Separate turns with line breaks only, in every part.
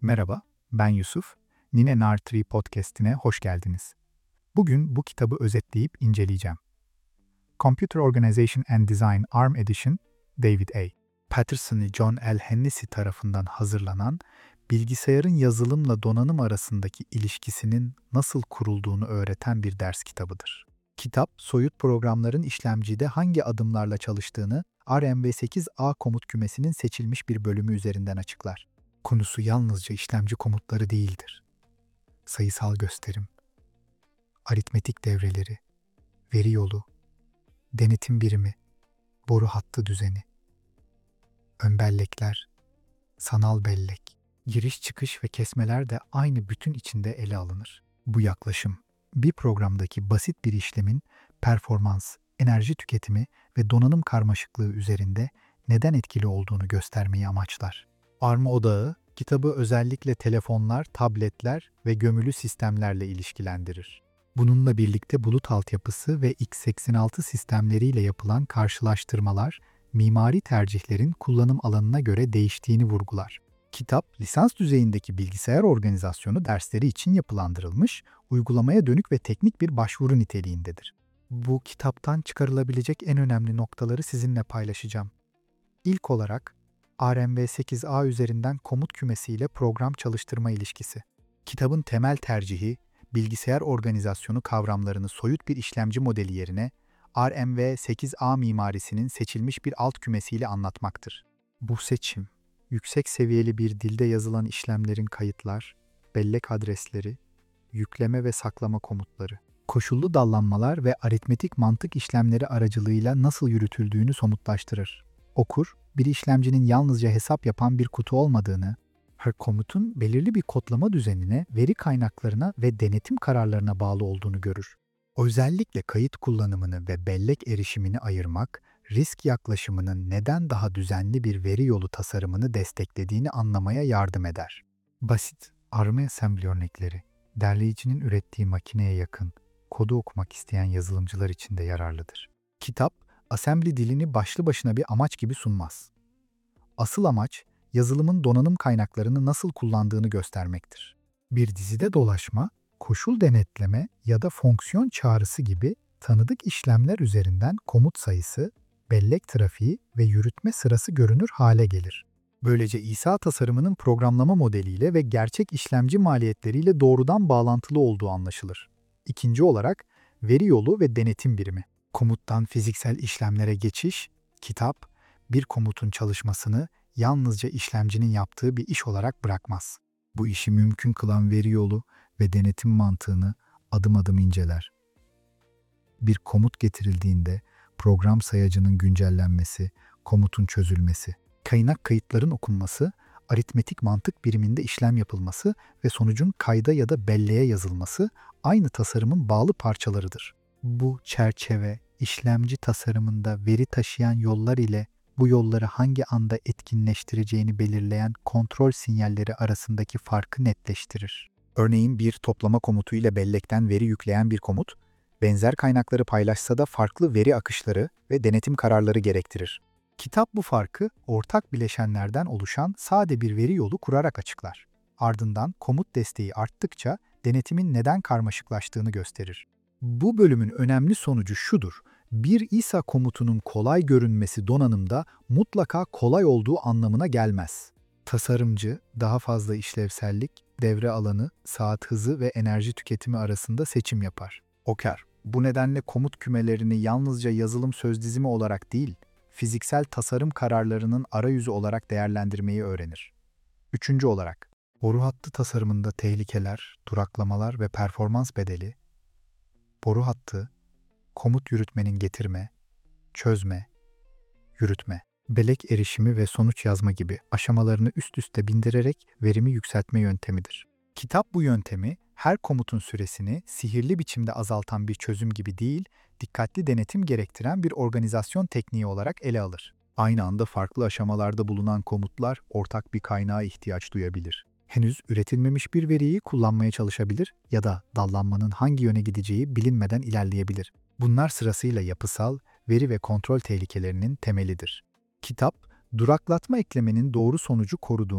Merhaba, ben Yusuf. Nine Nar 3 podcast'ine hoş geldiniz. Bugün bu kitabı özetleyip inceleyeceğim. Computer Organization and Design ARM Edition, David A. Patterson ve John L. Hennessy tarafından hazırlanan, bilgisayarın yazılımla donanım arasındaki ilişkisinin nasıl kurulduğunu öğreten bir ders kitabıdır. Kitap, soyut programların işlemcide hangi adımlarla çalıştığını ARMv8A komut kümesinin seçilmiş bir bölümü üzerinden açıklar. Konusu yalnızca işlemci komutları değildir. Sayısal gösterim, aritmetik devreleri, veri yolu, denetim birimi, boru hattı düzeni, ön bellekler, sanal bellek, giriş çıkış ve kesmeler de aynı bütün içinde ele alınır. Bu yaklaşım, bir programdaki basit bir işlemin performans, enerji tüketimi ve donanım karmaşıklığı üzerinde neden etkili olduğunu göstermeyi amaçlar. ARM odağı, kitabı özellikle telefonlar, tabletler ve gömülü sistemlerle ilişkilendirir. Bununla birlikte bulut altyapısı ve x86 sistemleriyle yapılan karşılaştırmalar, mimari tercihlerin kullanım alanına göre değiştiğini vurgular. Kitap, lisans düzeyindeki bilgisayar organizasyonu dersleri için yapılandırılmış, uygulamaya dönük ve teknik bir başvuru niteliğindedir. Bu kitaptan çıkarılabilecek en önemli noktaları sizinle paylaşacağım. İlk olarak, ARMv8A üzerinden komut kümesi ile program çalıştırma ilişkisi. Kitabın temel tercihi, bilgisayar organizasyonu kavramlarını soyut bir işlemci modeli yerine ARMv8A mimarisinin seçilmiş bir alt kümesiyle anlatmaktır. Bu seçim, yüksek seviyeli bir dilde yazılan işlemlerin kayıtlar, bellek adresleri, yükleme ve saklama komutları, koşullu dallanmalar ve aritmetik mantık işlemleri aracılığıyla nasıl yürütüldüğünü somutlaştırır. Okur, bir işlemcinin yalnızca hesap yapan bir kutu olmadığını, her komutun belirli bir kodlama düzenine, veri kaynaklarına ve denetim kararlarına bağlı olduğunu görür. Özellikle kayıt kullanımını ve bellek erişimini ayırmak, risk yaklaşımının neden daha düzenli bir veri yolu tasarımını desteklediğini anlamaya yardım eder. Basit, ARM assembly örnekleri, derleyicinin ürettiği makineye yakın, kodu okumak isteyen yazılımcılar için de yararlıdır. Kitap, assembly dilini başlı başına bir amaç gibi sunmaz. Asıl amaç, yazılımın donanım kaynaklarını nasıl kullandığını göstermektir. Bir dizide dolaşma, koşul denetleme ya da fonksiyon çağrısı gibi tanıdık işlemler üzerinden komut sayısı, bellek trafiği ve yürütme sırası görünür hale gelir. Böylece İSA tasarımının programlama modeliyle ve gerçek işlemci maliyetleriyle doğrudan bağlantılı olduğu anlaşılır. İkinci olarak, veri yolu ve denetim birimi. Komuttan fiziksel işlemlere geçiş, kitap, bir komutun çalışmasını yalnızca işlemcinin yaptığı bir iş olarak bırakmaz. Bu işi mümkün kılan veri yolu ve denetim mantığını adım adım inceler. Bir komut getirildiğinde program sayacının güncellenmesi, komutun çözülmesi, kaynak kayıtların okunması, aritmetik mantık biriminde işlem yapılması ve sonucun kayda ya da belleğe yazılması aynı tasarımın bağlı parçalarıdır. Bu çerçeve, işlemci tasarımında veri taşıyan yollar ile bu yolları hangi anda etkinleştireceğini belirleyen kontrol sinyalleri arasındaki farkı netleştirir. Örneğin bir toplama komutu ile bellekten veri yükleyen bir komut, benzer kaynakları paylaşsa da farklı veri akışları ve denetim kararları gerektirir. Kitap bu farkı ortak bileşenlerden oluşan sade bir veri yolu kurarak açıklar. Ardından komut desteği arttıkça denetimin neden karmaşıklaştığını gösterir. Bu bölümün önemli sonucu şudur: bir İSA komutunun kolay görünmesi donanımda mutlaka kolay olduğu anlamına gelmez. Tasarımcı, daha fazla işlevsellik, devre alanı, saat hızı ve enerji tüketimi arasında seçim yapar. Oker, bu nedenle komut kümelerini yalnızca yazılım sözdizimi olarak değil, fiziksel tasarım kararlarının arayüzü olarak değerlendirmeyi öğrenir. Üçüncü olarak, boru hattı tasarımında tehlikeler, duraklamalar ve performans bedeli, boru hattı, komut yürütmenin getirme, çözme, yürütme, bellek erişimi ve sonuç yazma gibi aşamalarını üst üste bindirerek verimi yükseltme yöntemidir. Kitap bu yöntemi her komutun süresini sihirli biçimde azaltan bir çözüm gibi değil, dikkatli denetim gerektiren bir organizasyon tekniği olarak ele alır. Aynı anda farklı aşamalarda bulunan komutlar ortak bir kaynağa ihtiyaç duyabilir. Henüz üretilmemiş bir veriyi kullanmaya çalışabilir ya da dallanmanın hangi yöne gideceği bilinmeden ilerleyebilir. Bunlar sırasıyla yapısal, veri ve kontrol tehlikelerinin temelidir. Kitap, duraklatma eklemenin doğru sonucu koruduğunu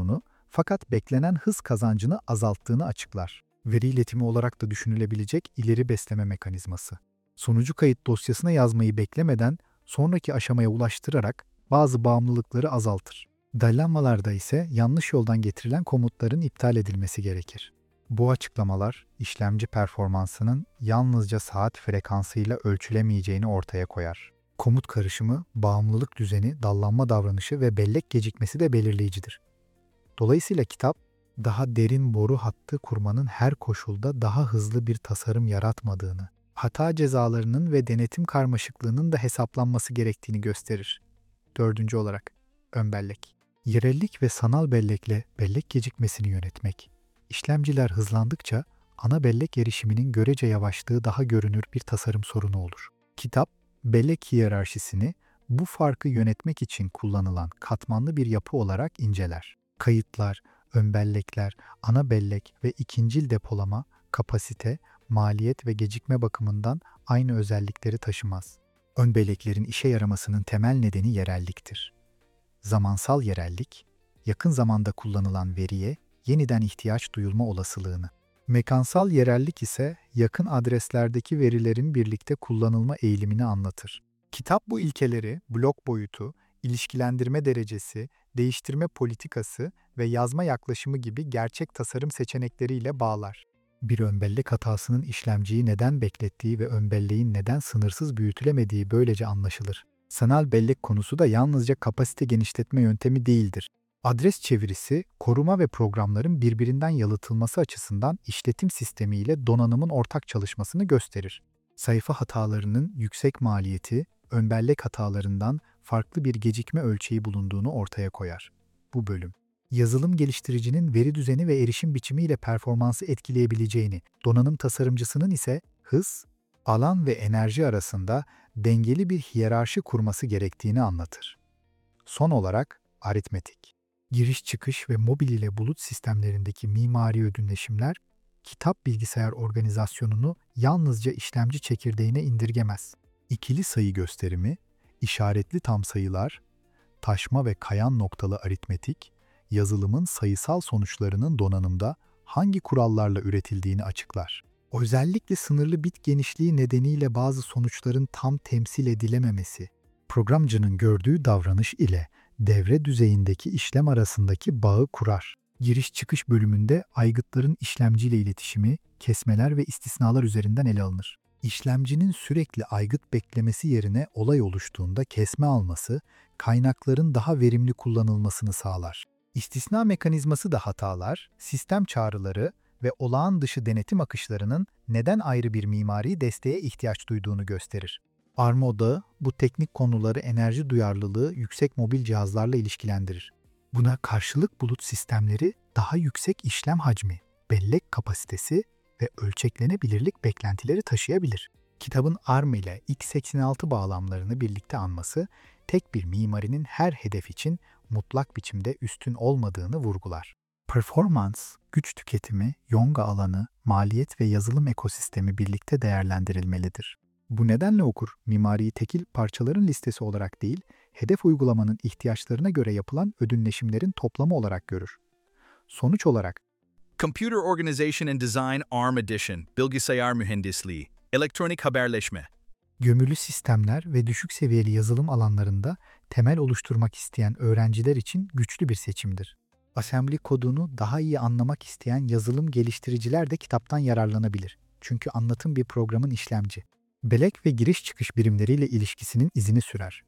fakat beklenen hız kazancını azalttığını açıklar. Veri iletimi olarak da düşünülebilecek ileri besleme mekanizması. Sonucu kayıt dosyasına yazmayı beklemeden sonraki aşamaya ulaştırarak bazı bağımlılıkları azaltır. Dallanmalarda ise yanlış yoldan getirilen komutların iptal edilmesi gerekir. Bu açıklamalar işlemci performansının yalnızca saat frekansıyla ölçülemeyeceğini ortaya koyar. Komut karışımı, bağımlılık düzeni, dallanma davranışı ve bellek gecikmesi de belirleyicidir. Dolayısıyla kitap, daha derin boru hattı kurmanın her koşulda daha hızlı bir tasarım yaratmadığını, hata cezalarının ve denetim karmaşıklığının da hesaplanması gerektiğini gösterir. Dördüncü olarak, ön bellek. Yerellik ve sanal bellekle bellek gecikmesini yönetmek. İşlemciler hızlandıkça ana bellek erişiminin görece yavaşlığı daha görünür bir tasarım sorunu olur. Kitap, bellek hiyerarşisini bu farkı yönetmek için kullanılan katmanlı bir yapı olarak inceler. Kayıtlar, ön bellekler, ana bellek ve ikincil depolama, kapasite, maliyet ve gecikme bakımından aynı özellikleri taşımaz. Ön belleklerin işe yaramasının temel nedeni yerelliktir. Zamansal yerellik, yakın zamanda kullanılan veriye yeniden ihtiyaç duyulma olasılığını. Mekansal yerellik ise yakın adreslerdeki verilerin birlikte kullanılma eğilimini anlatır. Kitap bu ilkeleri blok boyutu, ilişkilendirme derecesi, değiştirme politikası ve yazma yaklaşımı gibi gerçek tasarım seçenekleriyle bağlar. Bir ön bellek hatasının işlemciyi neden beklettiği ve ön belleğin neden sınırsız büyütülemediği böylece anlaşılır. Sanal bellek konusu da yalnızca kapasite genişletme yöntemi değildir. Adres çevirisi, koruma ve programların birbirinden yalıtılması açısından işletim sistemi ile donanımın ortak çalışmasını gösterir. Sayfa hatalarının yüksek maliyeti, ön bellek hatalarından farklı bir gecikme ölçeği bulunduğunu ortaya koyar. Bu bölüm, yazılım geliştiricinin veri düzeni ve erişim biçimiyle performansı etkileyebileceğini, donanım tasarımcısının ise hız, alan ve enerji arasında dengeli bir hiyerarşi kurması gerektiğini anlatır. Son olarak aritmetik. Giriş çıkış ve mobil ile bulut sistemlerindeki mimari ödünleşimler, kitap bilgisayar organizasyonunu yalnızca işlemci çekirdeğine indirgemez. İkili sayı gösterimi, işaretli tam sayılar, taşma ve kayan noktalı aritmetik, yazılımın sayısal sonuçlarının donanımda hangi kurallarla üretildiğini açıklar. Özellikle sınırlı bit genişliği nedeniyle bazı sonuçların tam temsil edilememesi, programcının gördüğü davranış ile devre düzeyindeki işlem arasındaki bağı kurar. Giriş-çıkış bölümünde aygıtların işlemciyle iletişimi, kesmeler ve istisnalar üzerinden ele alınır. İşlemcinin sürekli aygıt beklemesi yerine olay oluştuğunda kesme alması, kaynakların daha verimli kullanılmasını sağlar. İstisna mekanizması da hatalar, sistem çağrıları ve olağan dışı denetim akışlarının neden ayrı bir mimari desteğe ihtiyaç duyduğunu gösterir. ARM odağı bu teknik konuları enerji duyarlılığı yüksek mobil cihazlarla ilişkilendirir. Buna karşılık bulut sistemleri daha yüksek işlem hacmi, bellek kapasitesi ve ölçeklenebilirlik beklentileri taşıyabilir. Kitabın ARM ile x86 bağlamlarını birlikte anması, tek bir mimarinin her hedef için mutlak biçimde üstün olmadığını vurgular. Performans, güç tüketimi, yonga alanı, maliyet ve yazılım ekosistemi birlikte değerlendirilmelidir. Bu nedenle okur, mimariyi tekil parçaların listesi olarak değil, hedef uygulamanın ihtiyaçlarına göre yapılan ödünleşimlerin toplamı olarak görür. Sonuç olarak,
Computer Organization and Design ARM Edition, Bilgisayar Mühendisliği, Elektronik Haberleşme.
gömülü sistemler ve düşük seviyeli yazılım alanlarında temel oluşturmak isteyen öğrenciler için güçlü bir seçimdir. Assembly kodunu daha iyi anlamak isteyen yazılım geliştiriciler de kitaptan yararlanabilir. Çünkü anlatım bir programın işlemci. Bellek ve giriş çıkış birimleriyle ilişkisinin izini sürer.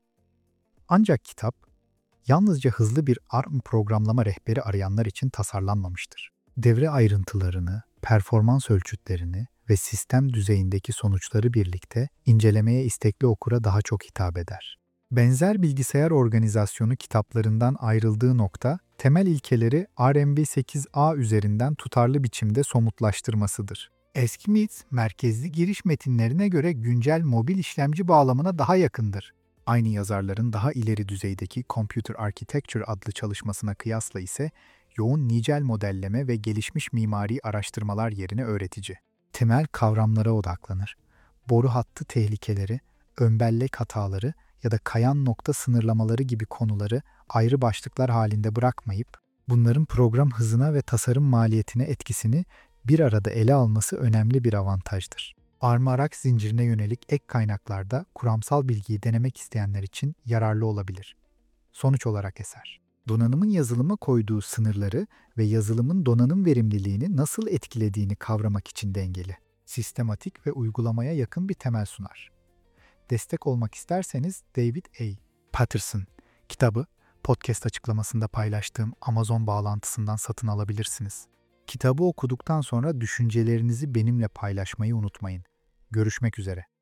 Ancak kitap, yalnızca hızlı bir ARM programlama rehberi arayanlar için tasarlanmamıştır. Devre ayrıntılarını, performans ölçütlerini ve sistem düzeyindeki sonuçları birlikte incelemeye istekli okura daha çok hitap eder. Benzer bilgisayar organizasyonu kitaplarından ayrıldığı nokta, temel ilkeleri RMB8A üzerinden tutarlı biçimde somutlaştırmasıdır. Eski MIT, merkezli giriş metinlerine göre güncel mobil işlemci bağlamına daha yakındır. Aynı yazarların daha ileri düzeydeki Computer Architecture adlı çalışmasına kıyasla ise yoğun nicel modelleme ve gelişmiş mimari araştırmalar yerine öğretici. Temel kavramlara odaklanır. Boru hattı tehlikeleri, ön bellek hataları ya da kayan nokta sınırlamaları gibi konuları ayrı başlıklar halinde bırakmayıp, Bunların program hızına ve tasarım maliyetine etkisini bir arada ele alması önemli bir avantajdır. ARM zincirine yönelik ek kaynaklarda kuramsal bilgiyi denemek isteyenler için yararlı olabilir. Sonuç olarak eser, donanımın yazılıma koyduğu sınırları ve yazılımın donanım verimliliğini nasıl etkilediğini kavramak için dengeli, sistematik ve uygulamaya yakın bir temel sunar. Destek olmak isterseniz David A. Patterson kitabı, podcast açıklamasında paylaştığım Amazon bağlantısından satın alabilirsiniz. Kitabı okuduktan sonra düşüncelerinizi benimle paylaşmayı unutmayın. Görüşmek üzere.